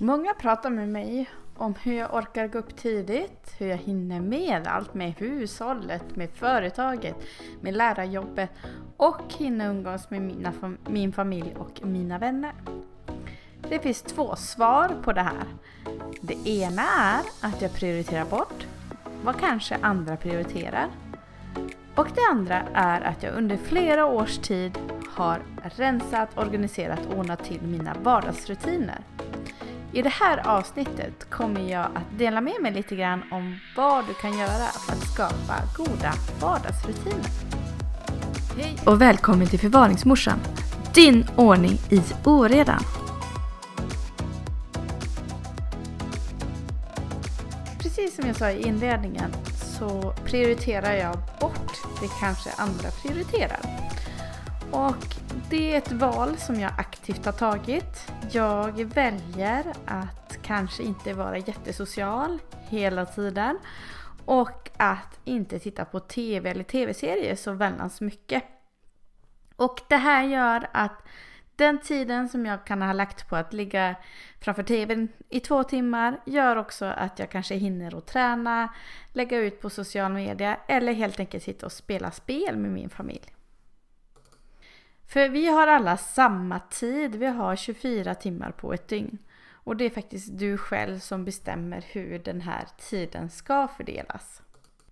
Många pratar med mig om hur jag orkar gå upp tidigt, hur jag hinner med allt med hushållet, med företaget, med lärarjobbet och hinner umgås med min familj och mina vänner. Det finns 2 svar på det här. Det ena är att jag prioriterar bort vad kanske andra prioriterar. Och det andra är att jag under flera års tid har rensat, organiserat och ordnat till mina vardagsrutiner. I det här avsnittet kommer jag att dela med mig lite grann om vad du kan göra för att skapa goda vardagsrutiner. Hej och välkommen till Förvaringsmorsan, din ordning i oredan. Precis som jag sa i inledningen så prioriterar jag bort det kanske andra prioriterar. Och det är ett val som jag aktivt har tagit. Jag väljer att kanske inte vara jättesocial hela tiden och att inte titta på tv eller tv-serier så väldans mycket. Och det här gör att den tiden som jag kan ha lagt på att ligga framför tvn i 2 timmar gör också att jag kanske hinner att träna, lägga ut på social media eller helt enkelt sitta och spela spel med min familj. För vi har alla samma tid, vi har 24 timmar på ett dygn. Och det är faktiskt du själv som bestämmer hur den här tiden ska fördelas.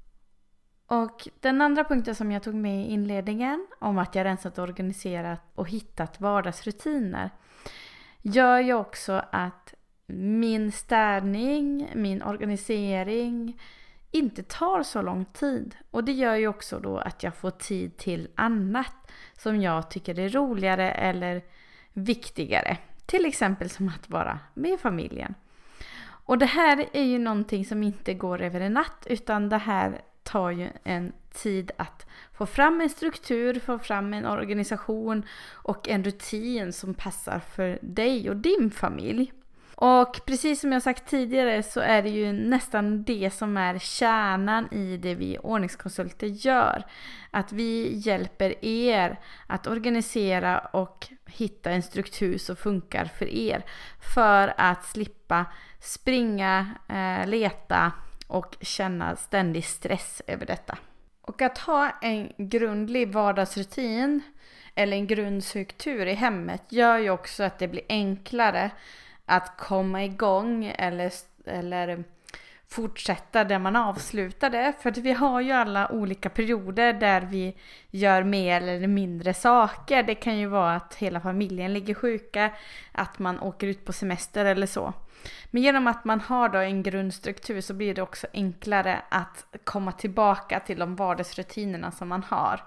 Och den andra punkten som jag tog med i inledningen om att jag rensat, organiserat och hittat vardagsrutiner gör ju också att min städning, min organisering inte tar så lång tid. Och det gör ju också då att jag får tid till annat som jag tycker är roligare eller viktigare. Till exempel som att vara med familjen. Och det här är ju någonting som inte går över en natt, utan det här tar ju en tid att få fram en struktur, få fram en organisation och en rutin som passar för dig och din familj. Och precis som jag sagt tidigare så är det ju nästan det som är kärnan i det vi ordningskonsulter gör. Att vi hjälper er att organisera och hitta en struktur som funkar för er. För att slippa springa, leta och känna ständig stress över detta. Och att ha en grundlig vardagsrutin eller en grundstruktur i hemmet gör ju också att det blir enklare att komma igång eller fortsätta där man avslutade. För att vi har ju alla olika perioder där vi gör mer eller mindre saker. Det kan ju vara att hela familjen ligger sjuka, att man åker ut på semester eller så. Men genom att man har då en grundstruktur så blir det också enklare att komma tillbaka till de vardagsrutinerna som man har.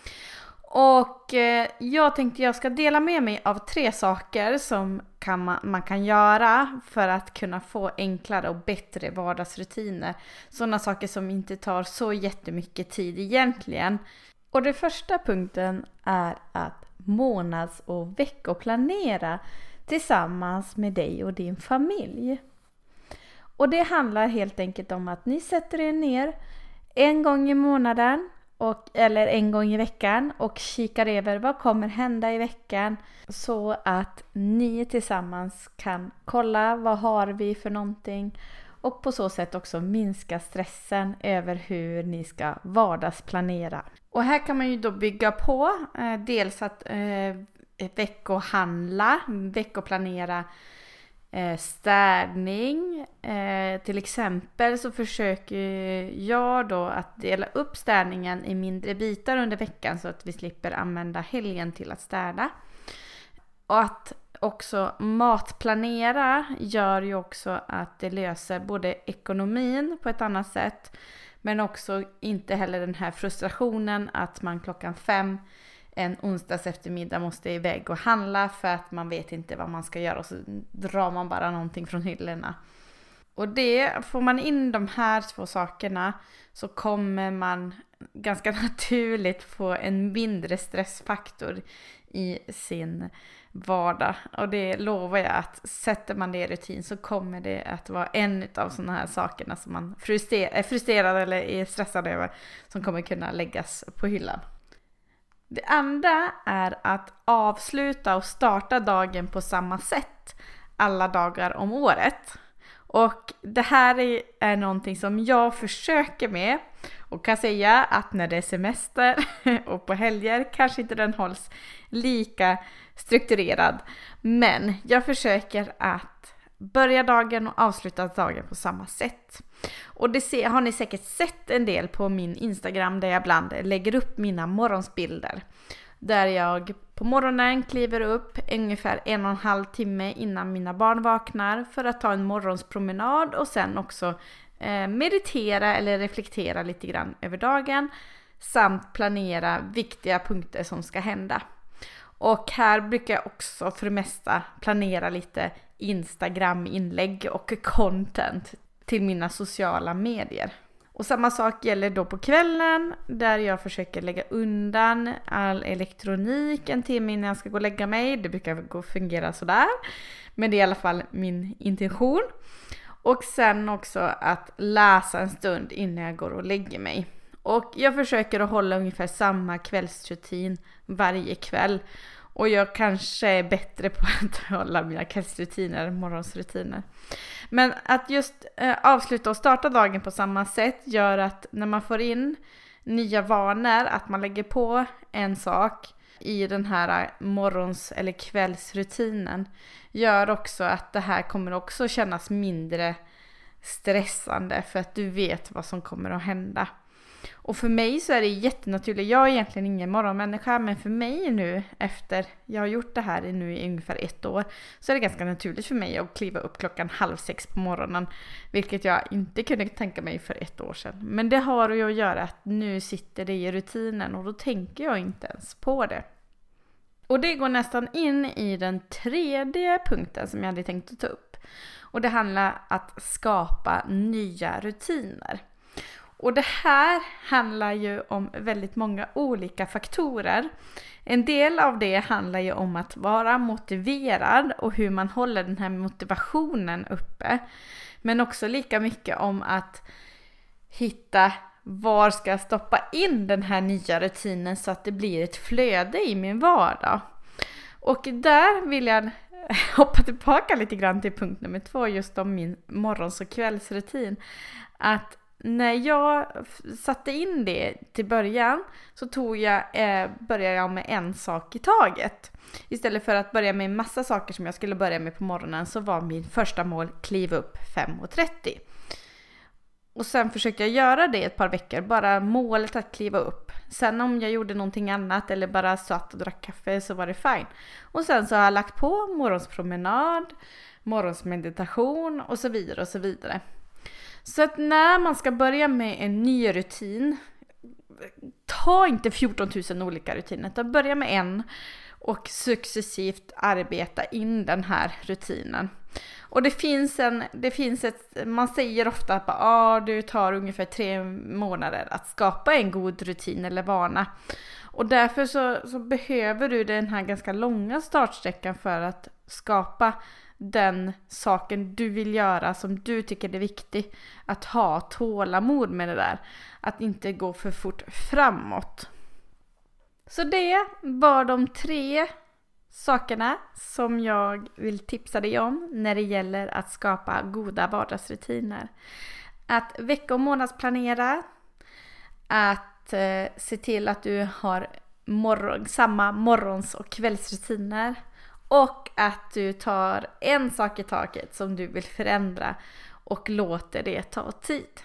Och jag tänkte jag ska dela med mig av 3 saker som man kan göra för att kunna få enklare och bättre vardagsrutiner. Sådana saker som inte tar så jättemycket tid egentligen. Och den första punkten är att månads- och veckoplanera tillsammans med dig och din familj. Och det handlar helt enkelt om att ni sätter er ner en gång i månaden eller en gång i veckan och kikar över vad kommer hända i veckan så att ni tillsammans kan kolla vad har vi för någonting och på så sätt också minska stressen över hur ni ska vardagsplanera. Och här kan man ju då bygga på dels att veckoplanera städning. Till exempel så försöker jag då att dela upp städningen i mindre bitar under veckan så att vi slipper använda helgen till att städa. Och att också matplanera gör ju också att det löser både ekonomin på ett annat sätt, men också inte heller den här frustrationen att man 5:00 en onsdags eftermiddag måste iväg och handla för att man vet inte vad man ska göra och så drar man bara någonting från hyllorna. Och det får man in de här 2 sakerna så kommer man ganska naturligt få en mindre stressfaktor i sin vardag. Och det lovar jag att sätter man det i rutin så kommer det att vara en av sådana här sakerna som man är frustrerad eller är stressad över som kommer kunna läggas på hyllan. Det andra är att avsluta och starta dagen på samma sätt. alla dagar om året. Och det här är någonting som jag försöker med och kan säga att när det är semester och på helger kanske inte den hålls lika strukturerad. Men jag försöker att börja dagen och avsluta dagen på samma sätt. Och det har ni säkert sett en del på min Instagram där jag ibland lägger upp mina morgonsbilder. Där jag på morgonen kliver upp ungefär 1,5 timme innan mina barn vaknar för att ta en morgonspromenad och sen också meditera eller reflektera lite grann över dagen samt planera viktiga punkter som ska hända. Och här brukar jag också för det mesta planera lite Instagram-inlägg och content till mina sociala medier. Och samma sak gäller då på kvällen där jag försöker lägga undan all elektronik en timme innan jag ska gå och lägga mig. Det brukar fungera sådär. Men det är i alla fall min intention. Och sen också att läsa en stund innan jag går och lägger mig. Och jag försöker att hålla ungefär samma kvällsrutin varje kväll. Och jag kanske är bättre på att hålla mina kvällsrutiner än morgonsrutiner. Men att just avsluta och starta dagen på samma sätt gör att när man får in nya vanor, att man lägger på en sak i den här morgons- eller kvällsrutinen, gör också att det här kommer också kännas mindre stressande för att du vet vad som kommer att hända. Och för mig så är det jättenaturligt. Jag är egentligen ingen morgonmänniska, men för mig nu efter jag har gjort det här nu i ungefär 1 år så är det ganska naturligt för mig att kliva upp 5:30 på morgonen, vilket jag inte kunde tänka mig för 1 år sedan. Men det har ju att göra att nu sitter det i rutinen och då tänker jag inte ens på det. Och det går nästan in i den 3:e punkten som jag hade tänkt att ta upp. Och det handlar om att skapa nya rutiner. Och det här handlar ju om väldigt många olika faktorer. En del av det handlar ju om att vara motiverad och hur man håller den här motivationen uppe. Men också lika mycket om att hitta var ska jag stoppa in den här nya rutinen så att det blir ett flöde i min vardag. Och där vill jag hoppa tillbaka lite grann till punkt nummer 2, just om min morgons- och kvällsrutin. Att när jag satte in det till början så började jag med en sak i taget. Istället för att börja med en massa saker som jag skulle börja med på morgonen så var min första mål kliva upp 5:30. Och sen försökte jag göra det ett par veckor, bara målet att kliva upp. Sen om jag gjorde någonting annat eller bara satt och drack kaffe så var det fine. Och sen så har jag lagt på morgonspromenad, morgonsmeditation och så vidare och så vidare. Så att när man ska börja med en ny rutin, ta inte 14 000 olika rutiner, utan börja med en och successivt arbeta in den här rutinen. Och det finns man säger ofta att du tar ungefär 3 månader att skapa en god rutin eller vana. Och därför så behöver du den här ganska långa startsträckan för att skapa den saken du vill göra som du tycker är viktig. Att ha tålamod med det där. Att inte gå för fort framåt. Så det var de 3 sakerna som jag vill tipsa dig om när det gäller att skapa goda vardagsrutiner. Att vecka- och månadsplanera. Att se till att du har samma morgons- och kvällsrutiner. Och att du tar en sak i taget som du vill förändra och låter det ta tid.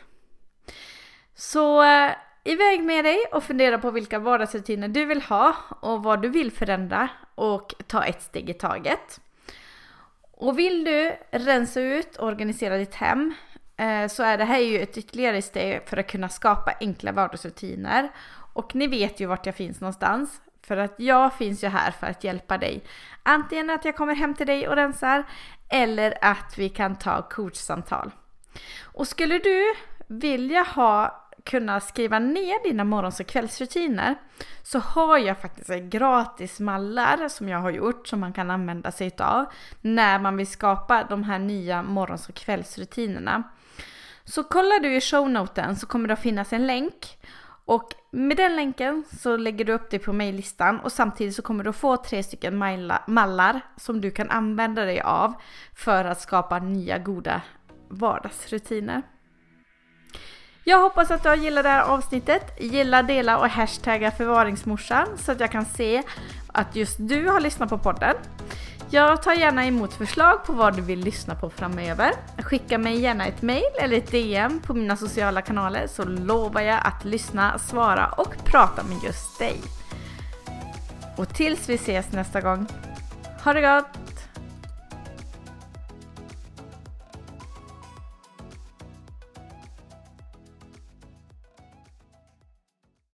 Så iväg med dig och fundera på vilka vardagsrutiner du vill ha och vad du vill förändra och ta ett steg i taget. Och vill du rensa ut och organisera ditt hem så är det här ju ett ytterligare steg för att kunna skapa enkla vardagsrutiner. Och ni vet ju vart jag finns någonstans. För att jag finns ju här för att hjälpa dig. Antingen att jag kommer hem till dig och rensar eller att vi kan ta coachsamtal. Och skulle du vilja kunna skriva ner dina morgons- och kvällsrutiner så har jag faktiskt gratis mallar som jag har gjort som man kan använda sig av när man vill skapa de här nya morgons- och kvällsrutinerna. Så kollar du i shownoten så kommer det att finnas en länk Och med den länken så lägger du upp det på mejllistan och samtidigt så kommer du få 3 stycken mallar som du kan använda dig av för att skapa nya goda vardagsrutiner. Jag hoppas att du har gillat det här avsnittet. Gilla, dela och hashtagga förvaringsmorsan så att jag kan se att just du har lyssnat på podden. Jag tar gärna emot förslag på vad du vill lyssna på framöver. Skicka mig gärna ett mejl eller ett DM på mina sociala kanaler så lovar jag att lyssna, svara och prata med just dig. Och tills vi ses nästa gång. Ha det gott!